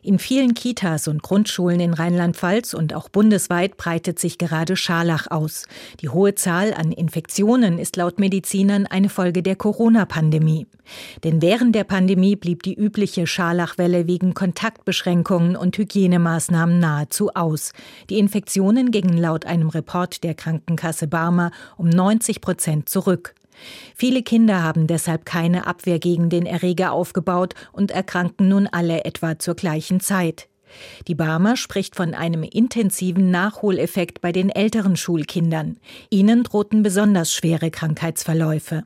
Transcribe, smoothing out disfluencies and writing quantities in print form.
In vielen Kitas und Grundschulen in Rheinland-Pfalz und auch bundesweit breitet sich gerade Scharlach aus. Die hohe Zahl an Infektionen ist laut Medizinern eine Folge der Corona-Pandemie. Denn während der Pandemie blieb die übliche Scharlachwelle wegen Kontaktbeschränkungen und Hygienemaßnahmen nahezu aus. Die Infektionen gingen laut einem Report der Krankenkasse Barmer um 90% zurück. Viele Kinder haben deshalb keine Abwehr gegen den Erreger aufgebaut und erkranken nun alle etwa zur gleichen Zeit. Die Barmer spricht von einem intensiven Nachholeffekt bei den älteren Schulkindern. Ihnen drohten besonders schwere Krankheitsverläufe.